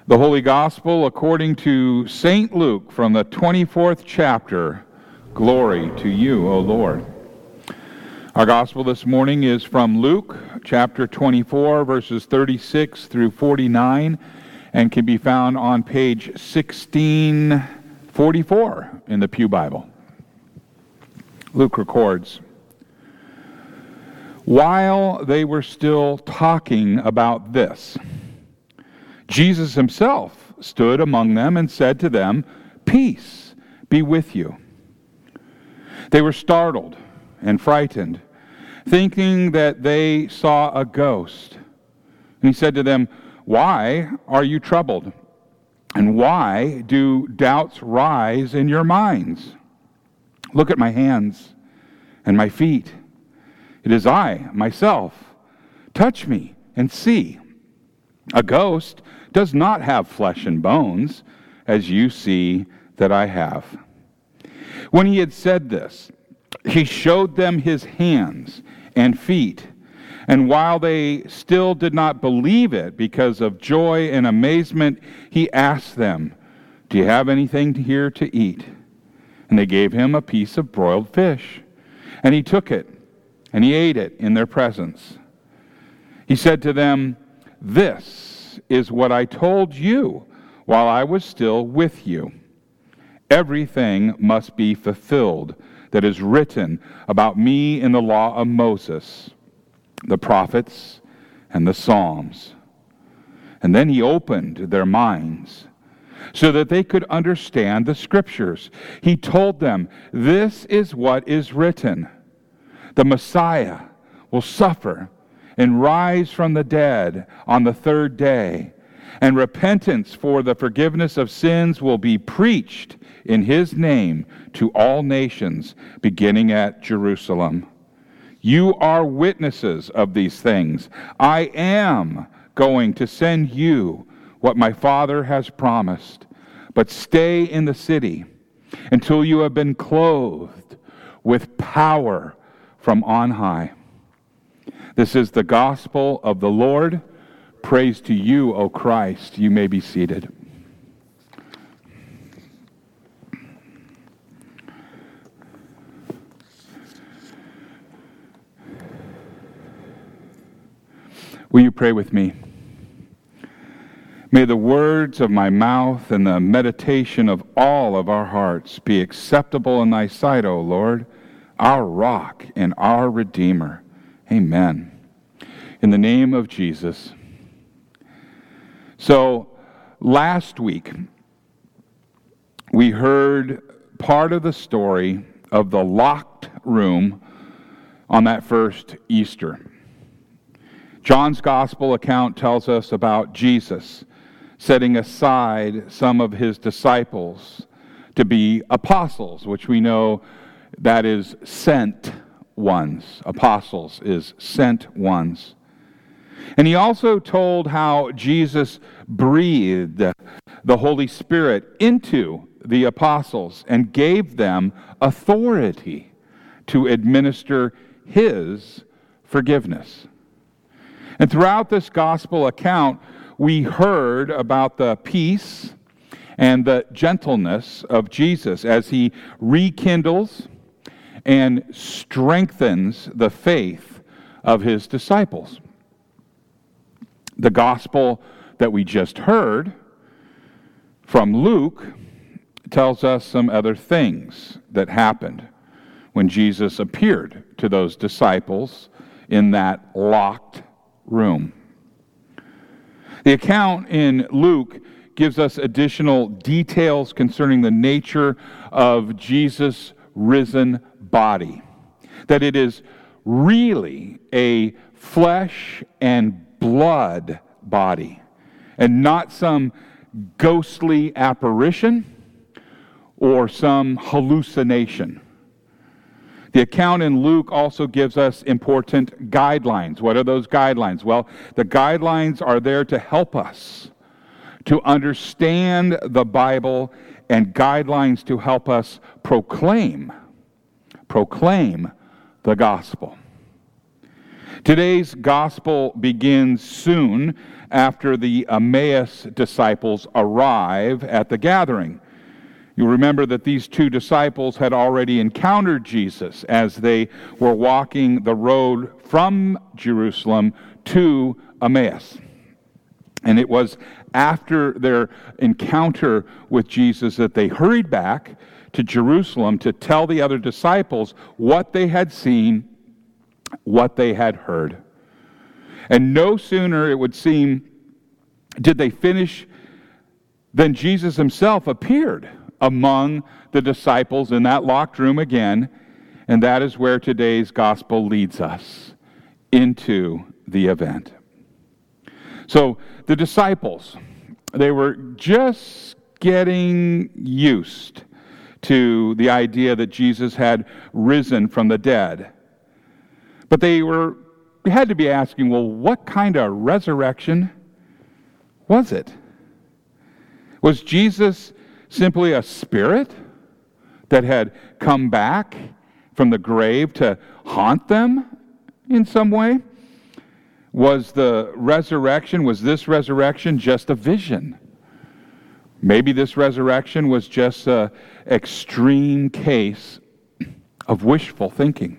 The Holy Gospel according to St. Luke from the 24th chapter. Glory to you, O Lord. Our Gospel this morning is from Luke chapter 24, verses 36 through 49, and can be found on page 1644 in the Pew Bible. Luke records, "While they were still talking about this, Jesus himself stood among them and said to them, 'Peace be with you.' They were startled and frightened, thinking that they saw a ghost. And he said to them, 'Why are you troubled? And why do doubts rise in your minds? Look at my hands and my feet. It is I, myself. Touch me and see. A ghost does not have flesh and bones, as you see that I have.' When he had said this, he showed them his hands and feet. And while they still did not believe it because of joy and amazement, he asked them, 'Do you have anything here to eat?' And they gave him a piece of broiled fish. And he took it, and he ate it in their presence. He said to them, 'This is what I told you while I was still with you. Everything must be fulfilled that is written about me in the law of Moses, the prophets, and the Psalms.' And then he opened their minds so that they could understand the Scriptures. He told them, 'This is what is written. The Messiah will suffer and rise from the dead on the third day, and repentance for the forgiveness of sins will be preached in his name to all nations, beginning at Jerusalem. You are witnesses of these things. I am going to send you what my Father has promised, but stay in the city until you have been clothed with power from on high.' This is the gospel of the Lord. Praise to you, O Christ." You may be seated. Will you pray with me? May the words of my mouth and the meditation of all of our hearts be acceptable in thy sight, O Lord, our rock and our Redeemer. Amen. In the name of Jesus. So, last week, we heard part of the story of the locked room on that first Easter. John's gospel account tells us about Jesus setting aside some of his disciples to be apostles, which we know that is sent ones. Apostles is sent ones. And he also told how Jesus breathed the Holy Spirit into the apostles and gave them authority to administer his forgiveness. And throughout this gospel account, we heard about the peace and the gentleness of Jesus as he rekindles and strengthens the faith of his disciples. The gospel that we just heard from Luke tells us some other things that happened when Jesus appeared to those disciples in that locked room. The account in Luke gives us additional details concerning the nature of Jesus' risen body, that it is really a flesh and blood body and not some ghostly apparition or some hallucination. The account in Luke also gives us important guidelines. What are those guidelines? Well, the guidelines are there to help us to understand the Bible and guidelines to help us proclaim the gospel. Today's gospel begins soon after the Emmaus disciples arrive at the gathering. You remember that these two disciples had already encountered Jesus as they were walking the road from Jerusalem to Emmaus. And it was after their encounter with Jesus that they hurried back to Jerusalem to tell the other disciples what they had seen, what they had heard. And no sooner, it would seem, did they finish than Jesus himself appeared among the disciples in that locked room again, and that is where today's gospel leads us, into the event. So the disciples, they were just getting used to the idea that Jesus had risen from the dead. But they had to be asking, well, what kind of resurrection was it? Was Jesus simply a spirit that had come back from the grave to haunt them in some way? Was this resurrection just a vision? Maybe this resurrection was just an extreme case of wishful thinking.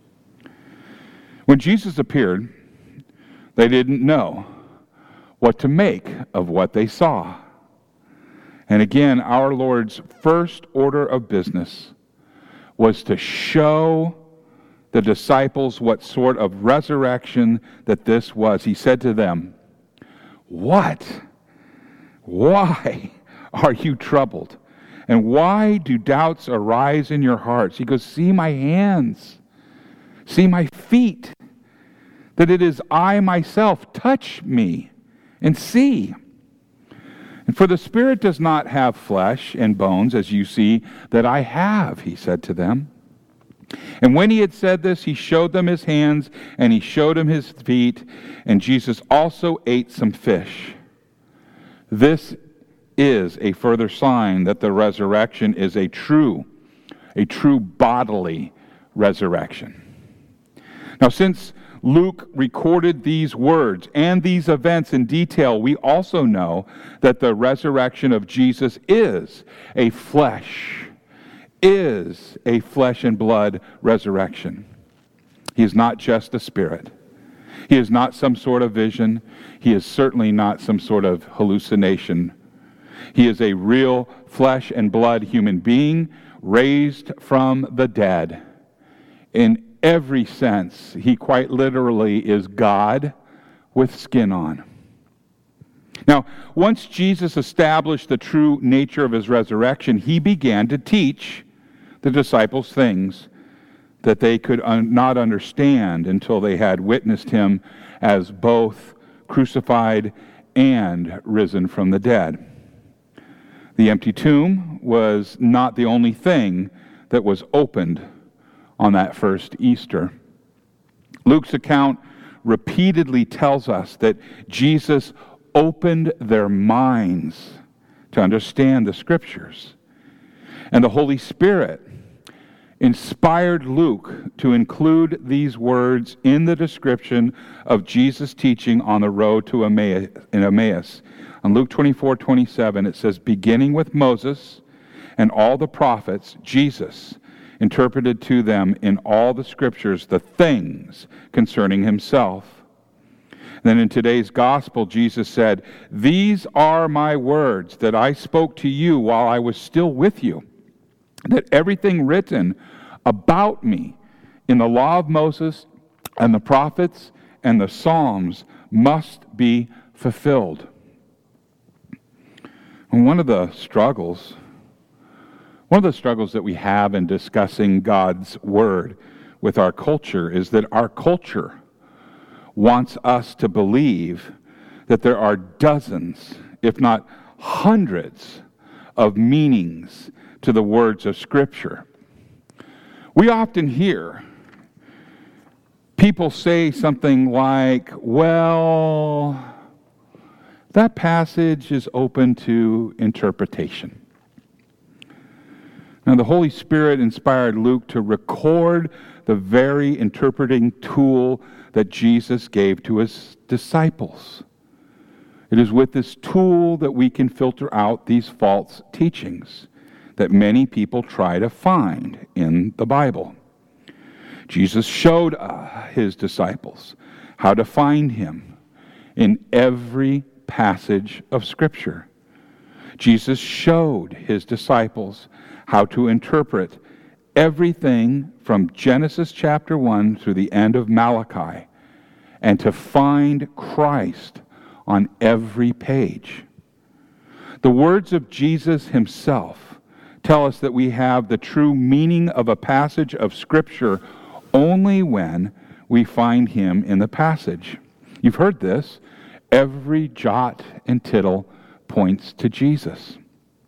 When Jesus appeared, they didn't know what to make of what they saw. And again, our Lord's first order of business was to show the disciples what sort of resurrection that this was. He said to them, "What? Why are you troubled? And why do doubts arise in your hearts?" He goes, "See my hands, see my feet, that it is I myself. Touch me and see. And for the Spirit does not have flesh and bones, as you see that I have," he said to them. And when he had said this, he showed them his hands, and he showed them his feet, and Jesus also ate some fish. This is a further sign that the resurrection is a true bodily resurrection. Now, since Luke recorded these words and these events in detail, we also know that the resurrection of Jesus is a flesh and blood resurrection. He is not just a spirit. He is not some sort of vision. He is certainly not some sort of hallucination. He is a real flesh and blood human being raised from the dead. In every sense, he quite literally is God with skin on. Now, once Jesus established the true nature of his resurrection, he began to teach the disciples things that they could not understand until they had witnessed him as both crucified and risen from the dead. The empty tomb was not the only thing that was opened on that first Easter. Luke's account repeatedly tells us that Jesus opened their minds to understand the Scriptures. And the Holy Spirit inspired Luke to include these words in the description of Jesus' teaching on the road to Emmaus. On Luke 24:27, it says, "Beginning with Moses and all the prophets, Jesus interpreted to them in all the Scriptures the things concerning himself." Then in today's gospel, Jesus said, "These are my words that I spoke to you while I was still with you, that everything written about me in the law of Moses and the prophets and the Psalms must be fulfilled." And one of the struggles that we have in discussing God's Word with our culture is that our culture wants us to believe that there are dozens, if not hundreds, of meanings to the words of Scripture. We often hear people say something like, "Well, that passage is open to interpretation." Now, the Holy Spirit inspired Luke to record the very interpreting tool that Jesus gave to his disciples. It is with this tool that we can filter out these false teachings that many people try to find in the Bible. Jesus showed his disciples how to find him in every passage of Scripture. Jesus showed his disciples how to interpret everything from Genesis chapter 1 through the end of Malachi, and to find Christ on every page. The words of Jesus himself tell us that we have the true meaning of a passage of Scripture only when we find him in the passage. You've heard this. Every jot and tittle points to Jesus.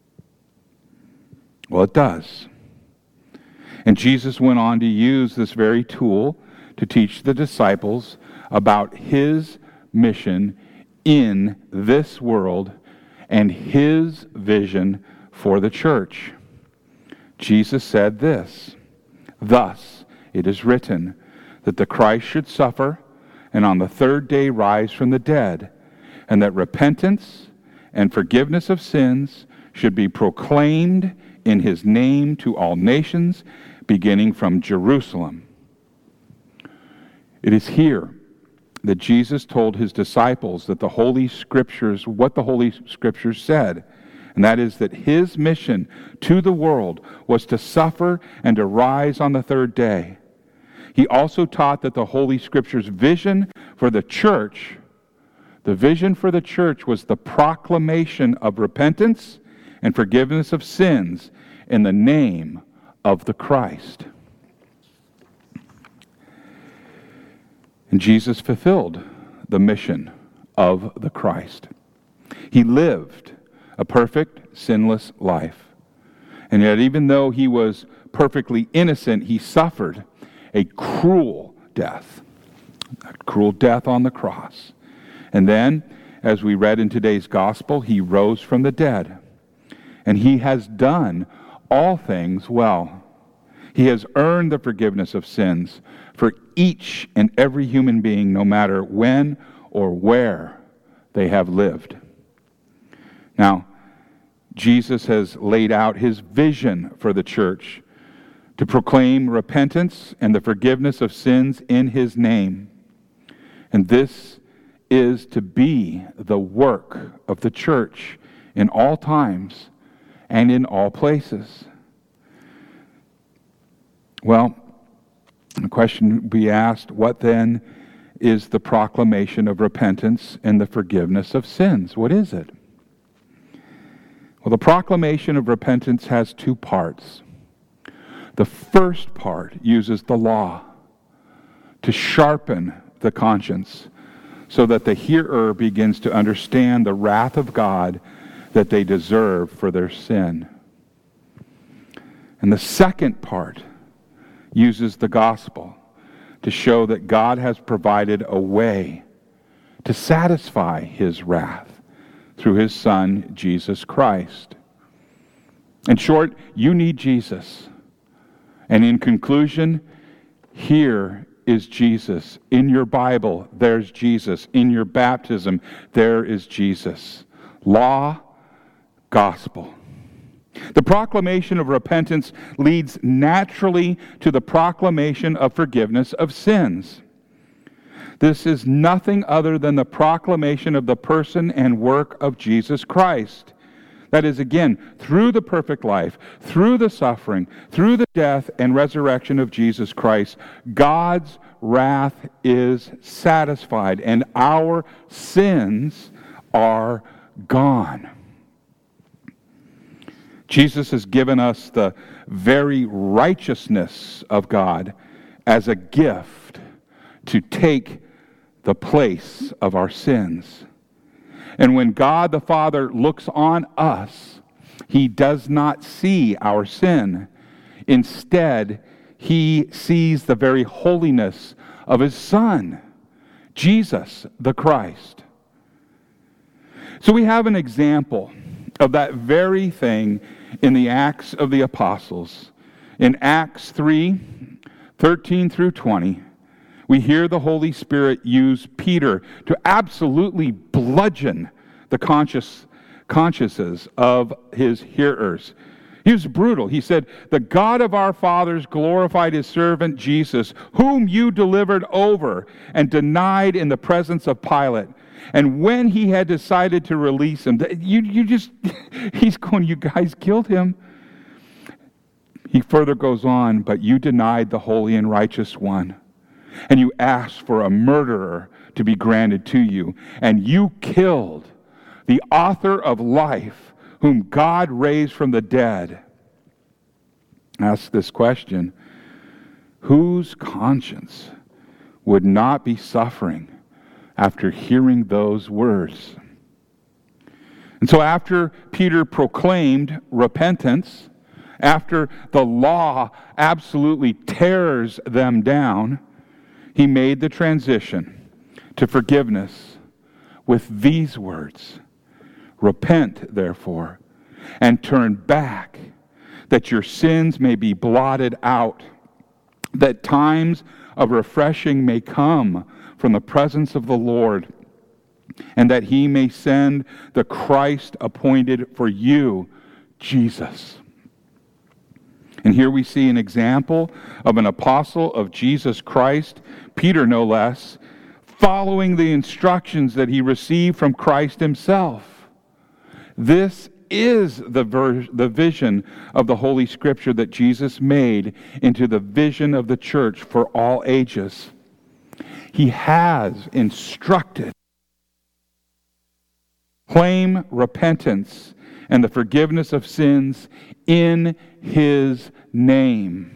Well, it does. And Jesus went on to use this very tool to teach the disciples about his mission in this world and his vision for the church. Jesus said this, "Thus it is written that the Christ should suffer and on the third day rise from the dead, and that repentance and forgiveness of sins should be proclaimed in his name to all nations, beginning from Jerusalem." It is here that Jesus told his disciples that the Holy Scriptures, what the Holy Scriptures said, and that is that his mission to the world was to suffer and to rise on the third day. He also taught that the Holy Scriptures' vision for the church, was the proclamation of repentance and forgiveness of sins in the name of the Christ. And Jesus fulfilled the mission of the Christ. He lived a perfect, sinless life. And yet, even though he was perfectly innocent, he suffered a cruel death on the cross. And then, as we read in today's gospel, he rose from the dead. And he has done all things well. He has earned the forgiveness of sins for each and every human being, no matter when or where they have lived. Now, Jesus has laid out his vision for the church to proclaim repentance and the forgiveness of sins in his name. And this is to be the work of the church in all times and in all places. Well, the question would be asked, what then is the proclamation of repentance and the forgiveness of sins? What is it? Well, the proclamation of repentance has two parts. The first part uses the law to sharpen the conscience so that the hearer begins to understand the wrath of God that they deserve for their sin. And the second part uses the gospel to show that God has provided a way to satisfy his wrath through his Son, Jesus Christ. In short, you need Jesus. And in conclusion, here is Jesus. In your Bible, there's Jesus. In your baptism, there is Jesus. Law, gospel. The proclamation of repentance leads naturally to the proclamation of forgiveness of sins. This is nothing other than the proclamation of the person and work of Jesus Christ. That is, again, through the perfect life, through the suffering, through the death and resurrection of Jesus Christ, God's wrath is satisfied and our sins are gone. Jesus has given us the very righteousness of God as a gift to take the place of our sins. And when God the Father looks on us, he does not see our sin. Instead, he sees the very holiness of his Son, Jesus the Christ. So we have an example of that very thing in the Acts of the Apostles. In Acts 3:13 through 20, we hear the Holy Spirit use Peter to absolutely bludgeon the consciences of his hearers. He was brutal. He said, "The God of our fathers glorified his servant Jesus, whom you delivered over and denied in the presence of Pilate. And when he had decided to release him," he's going, "You guys killed him." He further goes on, "But you denied the holy and righteous one, and you asked for a murderer to be granted to you, and you killed the author of life, whom God raised from the dead." Ask this question: whose conscience would not be suffering after hearing those words? And so after Peter proclaimed repentance, after the law absolutely tears them down, he made the transition to forgiveness with these words: "Repent, therefore, and turn back, that your sins may be blotted out, that times of refreshing may come from the presence of the Lord, and that he may send the Christ appointed for you, Jesus." And here we see an example of an apostle of Jesus Christ, Peter no less, following the instructions that he received from Christ himself. This is the vision of the Holy Scripture that Jesus made into the vision of the church for all ages. He has instructed, claim repentance and the forgiveness of sins in his name.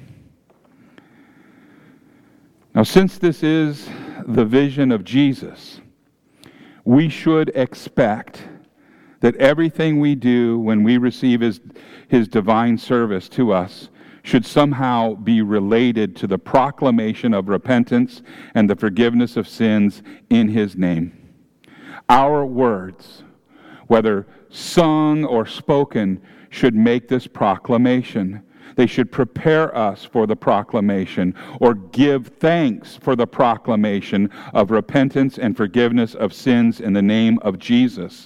Now, since this is the vision of Jesus, we should expect that everything we do when we receive his divine service to us should somehow be related to the proclamation of repentance and the forgiveness of sins in his name. Our words, whether sung or spoken, should make this proclamation. They should prepare us for the proclamation, or give thanks for the proclamation of repentance and forgiveness of sins in the name of Jesus.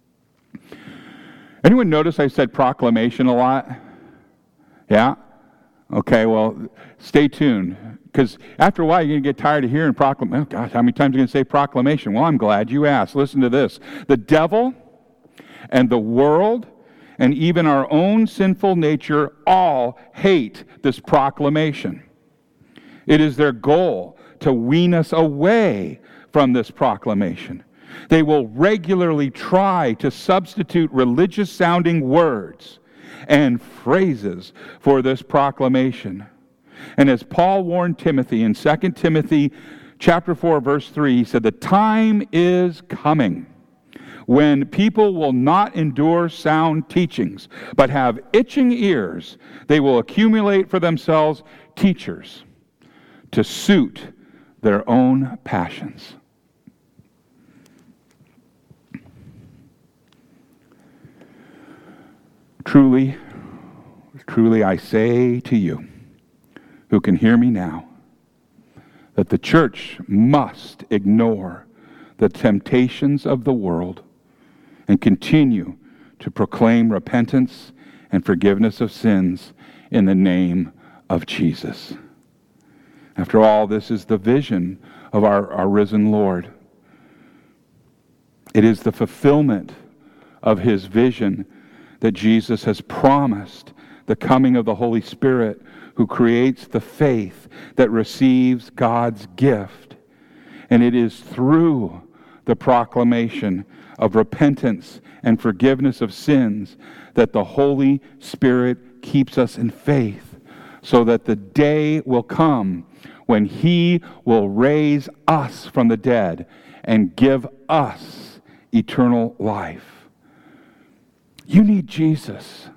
Anyone notice I said proclamation a lot? Yeah? Okay, well, stay tuned. Because after a while, you're going to get tired of hearing proclamation. Oh, gosh, how many times are you going to say proclamation? Well, I'm glad you asked. Listen to this. The devil and the world and even our own sinful nature all hate this proclamation. It is their goal to wean us away from this proclamation. They will regularly try to substitute religious-sounding words and phrases for this proclamation. And as Paul warned Timothy in 2 Timothy chapter 4, verse 3, he said, "The time is coming when people will not endure sound teachings, but have itching ears. They will accumulate for themselves teachers to suit their own passions." Truly, truly I say to you, who can hear me now, that the church must ignore the temptations of the world and continue to proclaim repentance and forgiveness of sins in the name of Jesus. After all, this is the vision of our risen Lord. It is the fulfillment of his vision that Jesus has promised the coming of the Holy Spirit, who creates the faith that receives God's gift. And it is through the proclamation of repentance and forgiveness of sins that the Holy Spirit keeps us in faith, so that the day will come when he will raise us from the dead and give us eternal life. You need Jesus.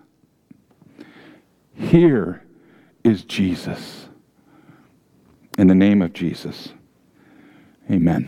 Here is Jesus. In the name of Jesus, amen.